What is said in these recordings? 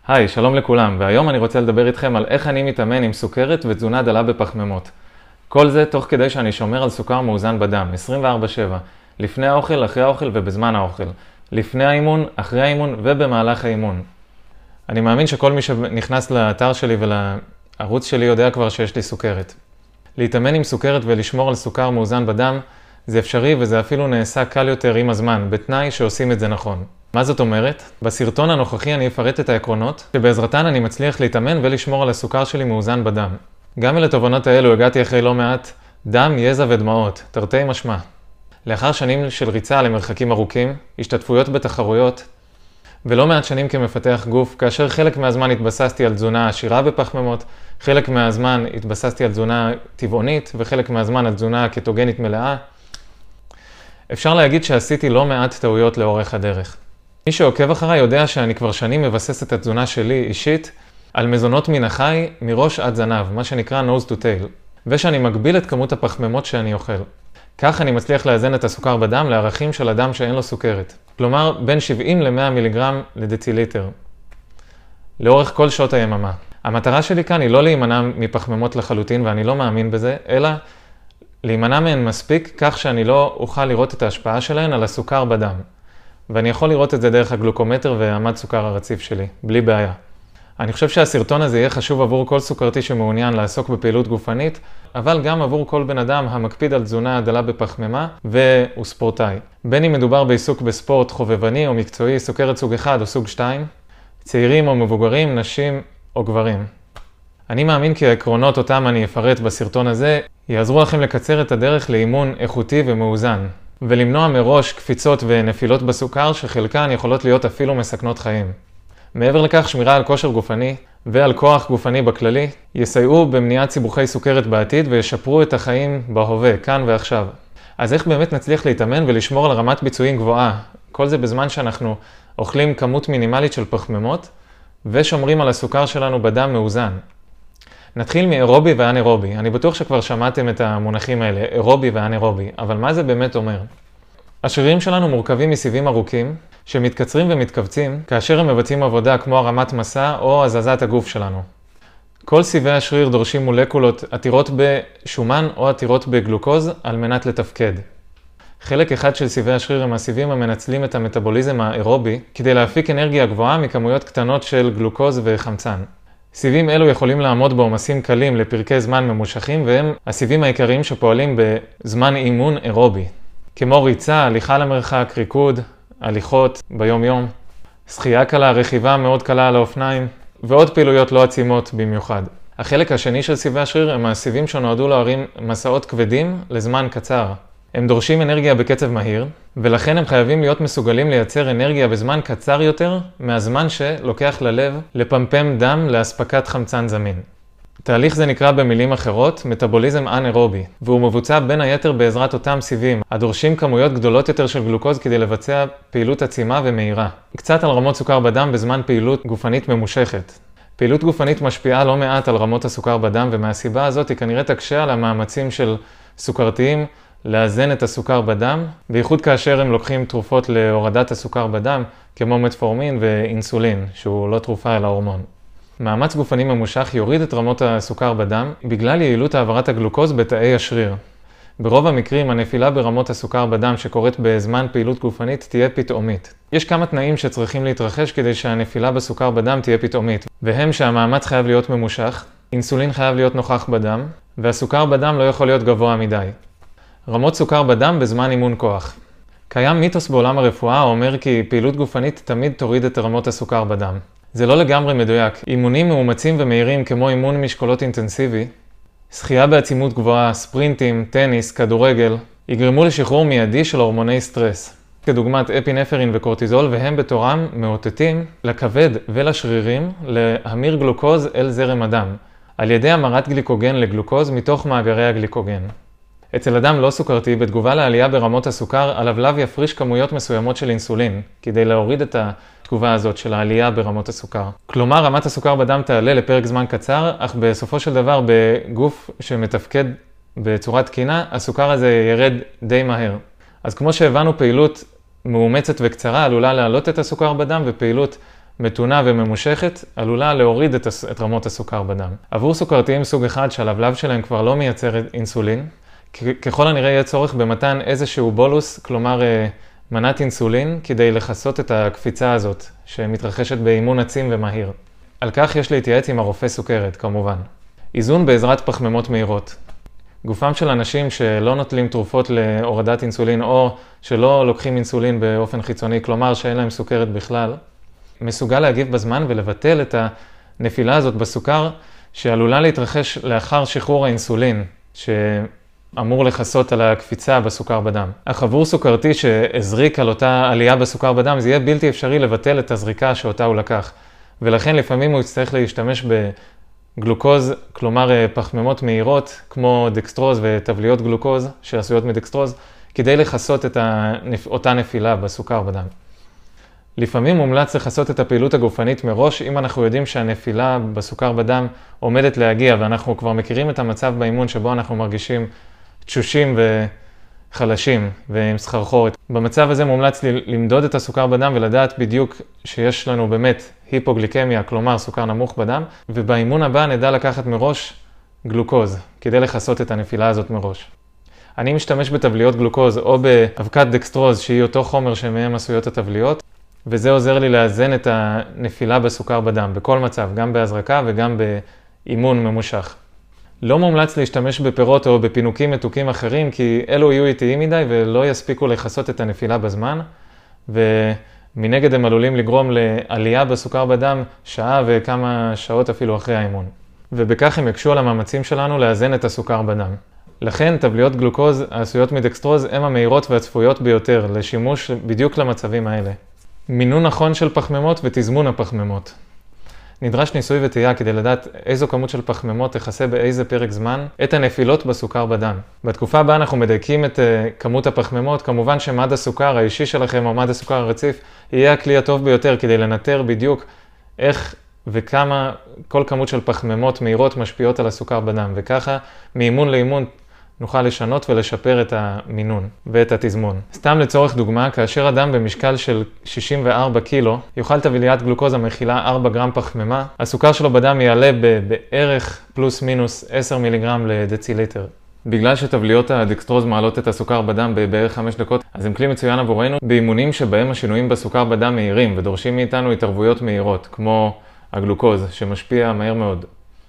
היי, שלום לכולם, והיום אני רוצה לדבר איתכם על איך אני מתאמן עם סוכרת ותזונה דלה בפחמימות. כל זה תוך כדי שאני שומר על סוכר מאוזן בדם, 24/7, לפני האוכל, אחרי האוכל ובזמן האוכל, לפני האימון, אחרי האימון ובמהלך האימון. אני מאמין שכל מי שנכנס לאתר שלי ולערוץ שלי יודע כבר שיש לי סוכרת. להתאמן עם סוכרת ולשמור על סוכר מאוזן בדם זה אפשרי וזה אפילו נעשה קל יותר עם הזמן, בתנאי שעושים את זה נכון. מה זאת אומרת? בסרטון הנוכחי אני אפרט את העקרונות שבעזרתן אני מצליח להתאמן ולשמור על הסוכר שלי מאוזן בדם. גם אל התובנות האלו הגעתי אחרי לא מעט דם, יזע ודמעות, תרתי משמע. לאחר שנים של ריצה למרחקים ארוכים, השתתפויות בתחרויות, ולא מעט שנים כמפתח גוף, כאשר חלק מהזמן התבססתי על תזונה עשירה בפחמימות, חלק מהזמן התבססתי על תזונה טבעונית, וחלק מהזמן על תזונה קטוגנית מלאה. אפשר להגיד שעשיתי לא מעט טעויות לאורך הדרך. מי שעוקב אחריי יודע שאני כבר שנים מבסס את התזונה שלי אישית על מזונות מן החי מראש עד זנב, מה שנקרא nose to tail, ושאני מגביל את כמות הפחמימות שאני אוכל. כך אני מצליח לאזן את הסוכר בדם לערכים של אדם שאין לו סוכרת. כלומר, בין 70 ל-100 מיליגרם לדציליטר. לאורך כל שעות היממה. המטרה שלי כאן היא לא להימנע מפחמימות לחלוטין, ואני לא מאמין בזה, אלא להימנע מהן מספיק כך שאני לא אוכל לראות את ההשפעה שלהן על הסוכר בדם. ואני יכול לראות את זה דרך הגלוקומטר והמד סוכר הרציף שלי, בלי בעיה. אני חושב שהסרטון הזה יהיה חשוב עבור כל סוכרתי שמעוניין לעסוק בפעילות גופנית, אבל גם עבור כל בן אדם המקפיד על תזונה דלה בפחמימה והוא ספורטאי. בין אם מדובר בעיסוק בספורט חובבני או מקצועי, סוכרת סוג 1 או סוג 2, צעירים או מבוגרים, נשים או גברים. אני מאמין כי העקרונות אותם אני אפרט בסרטון הזה יעזרו לכם לקצר את הדרך לאימון איכותי ומאוזן, ולמנוע מראש קפיצות ונפילות בסוכר שחלקן יכולות להיות אפילו מסכנות חיים. מעבר לכך, שמירה על כושר גופני ועל כוח גופני בכללי יסייעו במניעת סיבוכי סוכרת בעתיד וישפרו את החיים בהווה, כאן ועכשיו. אז איך באמת נצליח להתאמן ולשמור על רמת ביצועים גבוהה? כל זה בזמן שאנחנו אוכלים כמות מינימלית של פחמימות ושומרים על הסוכר שלנו בדם מאוזן. נתחיל מאירובי ואנאירובי. אני בטוח שכבר שמעתם את המונחים האלה, אירובי ואנאירובי, אבל מה זה באמת אומר? השרירים שלנו מורכבים מסיבים ארוכים שמתקצרים ומתכווצים כאשר הם מבצעים עבודה כמו הרמת מסע או הזזת הגוף שלנו. כל סיבי השריר דורשים מולקולות עתירות בשומן או עתירות בגלוקוז על מנת לתפקד. חלק אחד של סיבי השריר הם הסיבים המנצלים את המטאבוליזם האירובי כדי להפיק אנרגיה גבוהה מכמויות קטנות של גלוקוז וחמצן. סיבים אלו יכולים לעמוד בעומסים קלים לפרקי זמן ממושכים והם הסיבים העיקריים שפועלים בזמן אימון אירובי. כמו ריצה, הליכה למרחק, ריקוד, הליכות ביום יום, שחייה קלה, רכיבה מאוד קלה על האופניים ועוד פעילויות לא עצימות במיוחד. החלק השני של סיבי השריר הם הסיבים שנועדו להרים מסעות כבדים לזמן קצר. הם דורשים אנרגיה בקצב מהיר ולכן הם חייבים להיות מסוגלים לייצר אנרגיה בזמן קצר יותר מהזמן שלוקח ללב לפמפם דם להספקת חמצן זמין. תהליך זה נקרא במילים אחרות מטאבוליזם אנאירובי, והוא מבוצע בין היתר בעזרת אותם סיבים הדורשים כמויות גדולות יותר של גלוקוז כדי לבצע פעילות עצימה ומהירה. קצת על רמות סוכר בדם בזמן פעילות גופנית ממושכת. פעילות גופנית משפיעה לא מעט על רמות הסוכר בדם ומהסיבה הזאת היא כנראה תקשה על המאמצים של סוכרתיים לאזן את הסוכר בדם, בייחוד כאשר הם לוקחים תרופות להורדת הסוכר בדם כמו מטפורמין ואינסולין, שהוא לא תרופה אלא הורמון. מאמץ גופני ממושך יוריד את רמות הסוכר בדם בגלל יעילות העברת הגלוקוז בתאי השריר. ברוב המקרים הנפילה ברמות הסוכר בדם שקורית בזמן פעילות גופנית תהיה פתאומית. יש כמה תנאים שצריכים להתרחש כדי שהנפילה בסוכר בדם תהיה פתאומית, והם שהמאמץ חייב להיות ממושך, אינסולין חייב להיות נוכח בדם, והסוכר בדם לא יכול להיות גבוה מדי. רמות סוכר בדם בזמן אימון כוח. קיים מיתוס בעולם הרפואה האומר כי פעילות גופנית תמיד תוריד את רמות הסוכר בדם. זה לא לגמרי מדויק. אימונים מאומצים ומהירים כמו אימון משקולות אינטנסיבי, שחייה בעצימות גבוהה, ספרינטים, טניס, כדורגל, יגרמו לשחרור מיידי של הורמוני סטרס, כדוגמת אפינפרין וקורטיזול, והם בתורם מאותתים לכבד ולשרירים להמיר גלוקוז אל זרם הדם, על ידי המרת גליקוגן לגלוקוז מתוך מאגרי הגליקוגן. אצל אדם לא סוכרתי, בתגובה לעלייה ברמות הסוכר, הלבלב יפריש כמויות מסוימות של אינסולין, כדי להוריד את התגובה הזאת של העלייה ברמות הסוכר. כלומר, רמת הסוכר בדם תעלה לפרק זמן קצר, אך בסופו של דבר בגוף שמתפקד בצורה תקינה, הסוכר הזה ירד די מהר. אז כמו שהבנו, פעילות מאומצת וקצרה עלולה להעלות את הסוכר בדם, ופעילות מתונה וממושכת עלולה להוריד את רמות הסוכר בדם. עבור סוכרתיים סוג אחד שהלבלב שלהם כבר לא מייצר אינסולין, ככל הנראה יהיה צורך במתן איזשהו בולוס, כלומר מנת אינסולין, כדי לחסות את הקפיצה הזאת שמתרחשת באימון עצים ומהיר. על כך יש להתייעץ עם הרופא סוכרת, כמובן. איזון בעזרת פחמימות מהירות. גופם של אנשים שלא נוטלים תרופות להורדת אינסולין או שלא לוקחים אינסולין באופן חיצוני, כלומר שאין להם סוכרת בכלל, מסוגל להגיב בזמן ולבטל את הנפילה הזאת בסוכר שעלולה להתרחש לאחר שחרור האינסולין שאמור לחסות על הקפיצה בסוכר בדם. אך עבור סוכרתי שהזריק על אותה עלייה בסוכר בדם, זה יהיה בלתי אפשרי לבטל את הזריקה שאותה הוא לקח. ולכן לפעמים הוא יצטרך להשתמש בגלוקוז, כלומר פחמימות מהירות כמו דקסטרוז וטבליות גלוקוז שעשויות מדקסטרוז, כדי לחסות את אותה נפילה בסוכר בדם. לפעמים מומלץ לחסות את הפעילות הגופנית מראש, אם אנחנו יודעים שהנפילה בסוכר בדם עומדת להגיע, ואנחנו כבר מכירים את המצב באימון שבו אנחנו מרגישים תשושים וחלשים ועם סחרחורת. במצב הזה מומלץ למדוד את הסוכר בדם ולדעת בדיוק שיש לנו באמת היפוגליקמיה, כלומר סוכר נמוך בדם, ובאימון הבא נדע לקחת מראש גלוקוז, כדי לחסות את הנפילה הזאת מראש. אני משתמש בטבליות גלוקוז או באבקת דקסטרוז, שהיא אותו חומר שמהם עשויות הטבליות, וזה עוזר לי לאזן את הנפילה בסוכר בדם, בכל מצב, גם בהזרקה וגם באימון ממושך. לא מומלץ להשתמש בפירות או בפינוקים מתוקים אחרים, כי אלו יהיו איטיים מדי ולא יספיקו לחסות את הנפילה בזמן, ומנגד הם עלולים לגרום לעלייה בסוכר בדם שעה וכמה שעות אפילו אחרי האימון. ובכך הם יקשו על המאמצים שלנו לאזן את הסוכר בדם. לכן טבליות גלוקוז העשויות מדקסטרוז הן המהירות והצפויות ביותר לשימוש בדיוק למצבים האלה. מינון נכון של פחמימות ותזמון הפחמימות. נדרש ניסוי וטעייה כדי לדעת איזו כמות של פחמימות תכסה באיזה פרק זמן את הנפילות בסוכר בדם. בתקופה הבאה אנחנו מדייקים את כמות הפחמימות, כמובן שמד הסוכר האישי שלכם או מד הסוכר הרציף יהיה הכלי הטוב ביותר כדי לנטר בדיוק איך וכמה כל כמות של פחמימות מהירות משפיעות על הסוכר בדם, וככה מאימון לאימון נוכל לשנות ולשפר את המינון ואת התזמון. סתם לצורך דוגמה, כאשר אדם במשקל של 64 קילו יאכל טבליית גלוקוז המכילה 4 גרם פחמימה, הסוכר שלו בדם יעלה בערך פלוס מינוס 10 מיליגרם לדציליטר. בגלל שטבליות הדקסטרוז מעלות את הסוכר בדם בערך 5 דקות, אז הם כלי מצוין עבורנו באימונים שבהם השינויים בסוכר בדם מהירים ודורשים מאיתנו התערבויות מהירות, כמו הגלוקוז שמשפיע מהר מאוד.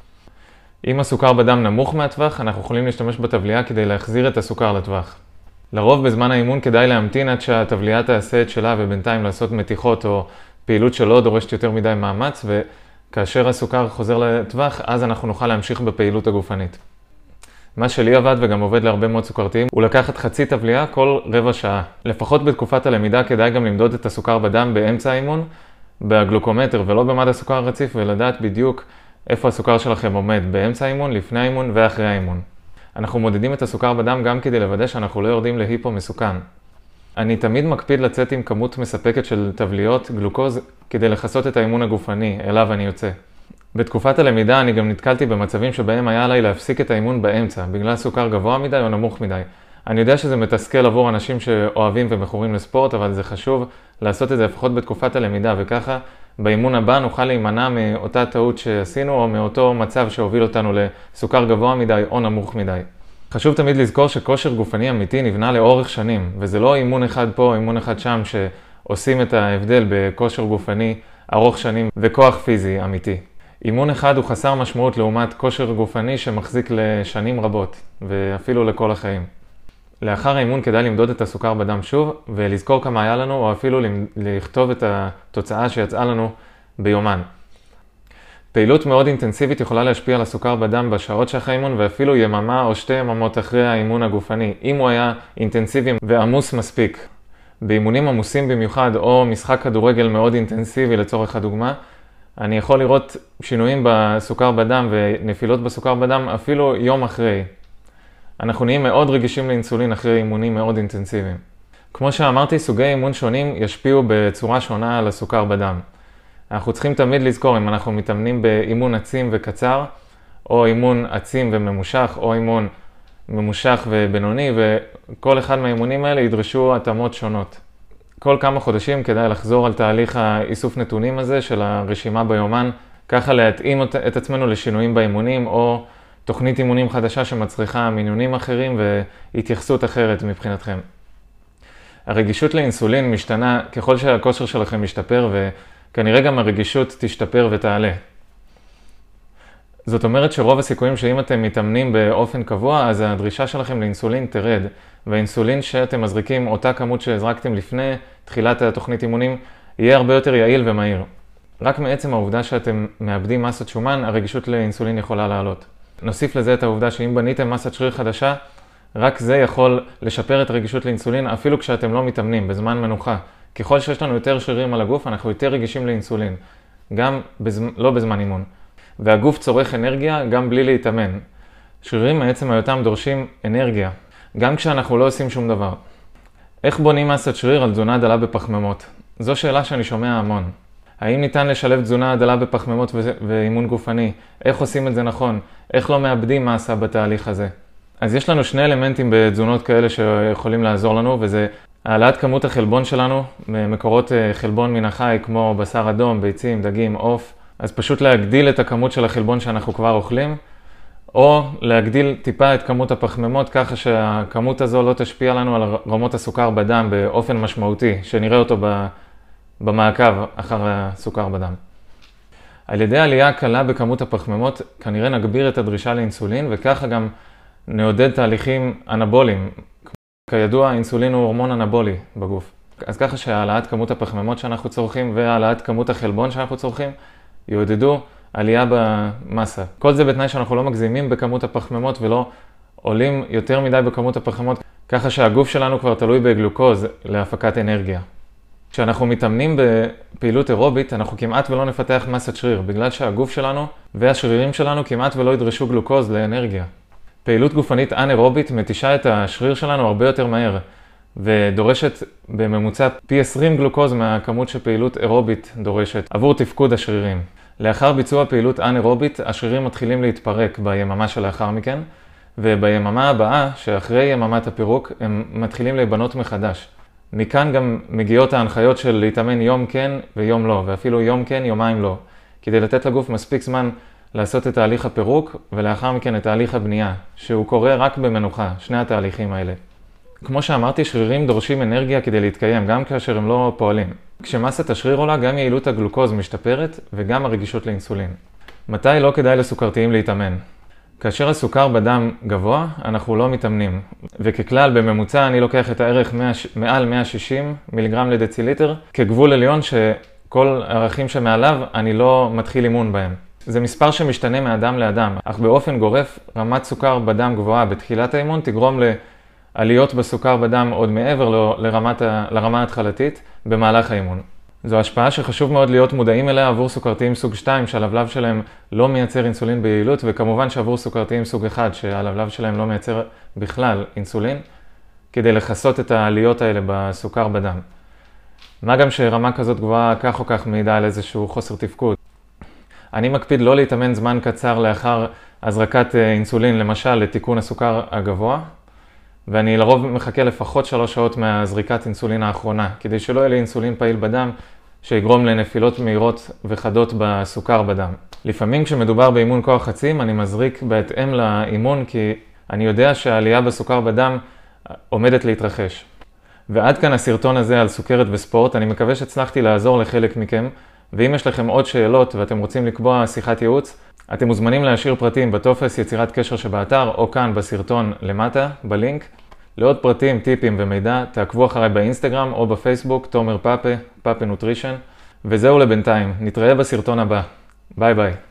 אם הסוכר בדם נמוך מהטווח, אנחנו יכולים להשתמש בטבליה כדי להחזיר את הסוכר לטווח. לרוב בזמן האימון כדאי להמתין עד שהטבליה תעשה את שלה ובינתיים לעשות מתיחות או פעילות שלא דורשת יותר מדי מאמץ, וכאשר הסוכר חוזר לטווח, אז אנחנו נוכל להמשיך בפעילות הגופנית. מה שלי עבד וגם עובד להרבה מאוד סוכרתיים, הוא לקחת חצי טבליה כל רבע שעה. לפחות בתקופת הלמידה כדאי גם למדוד את הסוכר בדם באמצע האימון, בגלוקומטר ולא במד הסוכר הרציף, ולדעת בדיוק איפה הסוכר שלכם עומד באמצע האימון, לפני האימון ואחרי האימון. אנחנו מודדים את הסוכר בדם גם כדי לוודא שאנחנו לא יורדים להיפו מסוכן. אני תמיד מקפיד לצאת עם כמות מספקת של טבליות גלוקוז כדי לחסות את האימון הגופני אליו אני יוצא. בתקופת הלמידה אני גם נתקלתי במצבים שבהם היה עליי להפסיק את האימון באמצע, בגלל סוכר גבוה מדי או נמוך מדי. אני יודע שזה מתסכל עבור אנשים שאוהבים ומכורים לספורט, אבל זה חשוב לעשות את זה לפחות בתקופת הלמידה, וככה באימון הבא נוכל להימנע מאותה טעות שעשינו או מאותו מצב שהוביל אותנו לסוכר גבוה מדי או נמוך מדי. חשוב תמיד לזכור שכושר גופני אמיתי נבנה לאורך שנים, וזה לא אימון אחד פה או אימון אחד שם שעושים את ההבדל בכושר גופני ארוך שנים וכוח פיזי אמיתי. אימון אחד הוא חסר משמעות לעומת כושר גופני שמחזיק לשנים רבות ואפילו לכל החיים. לאחר האימון כדאי למדוד את הסוכר בדם שוב ולזכור כמה היה לנו או אפילו לכתוב את התוצאה שיצאה לנו ביומן. פעילות מאוד אינטנסיבית יכולה להשפיע על הסוכר בדם בשעות שאחרי האימון ואפילו יממה או 2 יממות אחרי האימון הגופני, אם הוא היה אינטנסיבי ועמוס מספיק. באימונים עמוסים במיוחד או משחק כדורגל מאוד אינטנסיבי לצורך הדוגמה, אני יכול לראות שינויים בסוכר בדם ונפילות בסוכר בדם אפילו יום אחרי. אנחנו נהיים מאוד רגישים לאינסולין אחרי אימונים מאוד אינטנסיביים. כמו שאמרתי, סוגי אימון שונים ישפיעו בצורה שונה על הסוכר בדם. אנחנו צריכים תמיד לזכור אם אנחנו מתאמנים באימון עצים וקצר, או אימון עצים וממושך, או אימון ממושך ובינוני, וכל אחד מהאימונים האלה ידרשו התאמות שונות. כל כמה חודשים כדאי לחזור על תהליך האיסוף נתונים הזה של הרשימה ביומן, ככה להתאים את עצמנו לשינויים באימונים או תוכנית אימונים חדשה שמצריכה מינונים אחרים והתייחסות אחרת מבחינתכם. הרגישות לאינסולין משתנה ככל שהכושר שלכם משתפר וכנראה גם הרגישות תשתפר ותעלה. זאת אומרת שרוב הסיכויים שאם אתם מתאמנים באופן קבוע, אז הדרישה שלכם לאינסולין תרד, והאינסולין שאתם מזריקים, אותה כמות שהזרקתם לפני תחילת התוכנית אימונים, יהיה הרבה יותר יעיל ומהיר. רק מעצם העובדה שאתם מאבדים מסת שומן, הרגישות לאינסולין יכולה לעלות. נוסיף לזה את העובדה שאם בניתם מסת שריר חדשה, רק זה יכול לשפר את הרגישות לאינסולין אפילו כשאתם לא מתאמנים, בזמן מנוחה. ככל שיש לנו יותר שרירים על הגוף, אנחנו יותר רגישים לאינסולין, גם לא בזמן אימון. והגוף צורך אנרגיה גם בלי להתאמן. שרירים מעצם היותם דורשים אנרגיה, גם כשאנחנו לא עושים שום דבר. איך בונים מסת שריר על תזונה דלה בפחמימות? זו שאלה שאני שומע המון. האם ניתן לשלב תזונה דלה בפחמימות ואימון גופני? איך עושים את זה נכון? איך לא מאבדים מסה בתהליך הזה? אז יש לנו שני אלמנטים בתזונות כאלה שיכולים לעזור לנו, וזה העלאת כמות החלבון שלנו, מקורות חלבון מן החי כמו בשר אדום, ביצים, דגים, עוף. אז פשוט להגדיל את הכמות של החלבון שאנחנו כבר אוכלים, או להגדיל טיפה את כמות הפחמימות ככה שהכמות הזו לא תשפיע לנו על רמות הסוכר בדם באופן משמעותי, שנראה אותו במעקב אחר הסוכר בדם. על ידי עלייה קלה בכמות הפחמימות, כנראה נגביר את הדרישה לאינסולין, וככה גם נעודד תהליכים אנבוליים. כידוע, אינסולין הוא הורמון אנבולי בגוף. אז ככה שהעלאת כמות הפחמימות שאנחנו צורכים והעלאת כמות החלבון שאנחנו צורכים, יעודדו עלייה במסה. כל זה בתנאי שאנחנו לא מגזימים בכמות הפחמימות ולא עולים יותר מדי בכמות הפחמימות, ככה שהגוף שלנו כבר תלוי בגלוקוז להפקת אנרגיה. כשאנחנו מתאמנים בפעילות אירובית, אנחנו כמעט ולא נפתח מסת שריר, בגלל שהגוף שלנו והשרירים שלנו כמעט ולא ידרשו גלוקוז לאנרגיה. פעילות גופנית אנאירובית מתישה את השריר שלנו הרבה יותר מהר, ודורשת בממוצע פי 20 גלוקוז מהכמות שפעילות אירובית דורשת עבור תפקוד השרירים. לאחר ביצוע פעילות אנאירובית, השרירים מתחילים להתפרק ביממה שלאחר מכן, וביממה הבאה, שאחרי יממת הפירוק, הם מתחילים להיבנות מחדש. מכאן גם מגיעות ההנחיות של להתאמן יום כן ויום לא, ואפילו יום כן, יומיים לא, כדי לתת לגוף מספיק זמן לעשות את תהליך הפירוק, ולאחר מכן את תהליך הבנייה, שהוא קורה רק במנוחה, שני התהליכים האלה. כמו שאמרתי, שרירים דורשים אנרגיה כדי להתקיים, גם כאשר הם לא פועלים. כשמסת השריר עולה, גם יעילות הגלוקוז משתפרת, וגם הרגישות לאינסולין. מתי לא כדאי לסוכרתיים להתאמן? כאשר הסוכר בדם גבוה, אנחנו לא מתאמנים. וככלל, בממוצע, אני לוקח את הערך מעל 160 מיליגרם לדציליטר, כגבול עליון שכל הערכים שמעליו אני לא מתחיל אימון בהם. זה מספר שמשתנה מאדם לאדם, אך באופן גורף, רמת סוכר בדם גבוהה בתחילת האימון תגרום לעליות בסוכר בדם עוד מעבר לרמה ההתחלתית במהלך האימון. זו השפעה שחשוב מאוד להיות מודעים אליה עבור סוכרתיים סוג 2, שהלבלב שלהם לא מייצר אינסולין ביעילות, וכמובן שעבור סוכרתיים סוג 1, שהלבלב שלהם לא מייצר בכלל אינסולין, כדי לחסות את העליות האלה בסוכר בדם. מה גם שרמה כזאת גבוהה כך או כך מעידה על איזשהו חוסר תפקוד. אני מקפיד לא להתאמן זמן קצר לאחר הזרקת אינסולין, למשל לתיקון הסוכר הגבוה, ואני לרוב מחכה לפחות 3 שעות מהזריקת אינסולין האחרונה, כדי שלא יהיה לי אינסולין פעיל בדם, שיגרום לנפילות מהירות וחדות בסוכר בדם. לפעמים כשמדובר באימון כוח חצים, אני מזריק בהתאם לאימון, כי אני יודע שהעלייה בסוכר בדם עומדת להתרחש. ועד כאן הסרטון הזה על סוכרת וספורט. אני מקווה שהצלחתי לעזור לחלק מכם, ואם יש לכם עוד שאלות ואתם רוצים לקבוע שיחת ייעוץ, אתם מוזמנים להשאיר פרטים בטופס יצירת קשר שבאתר או כאן בסרטון למטה, בלינק. לעוד פרטים, טיפים ומידע, תעקבו אחריי באינסטגרם או בפייסבוק, תומר פאפה, פאפה נוטרישן. וזהו לבינתיים, נתראה בסרטון הבא. ביי ביי.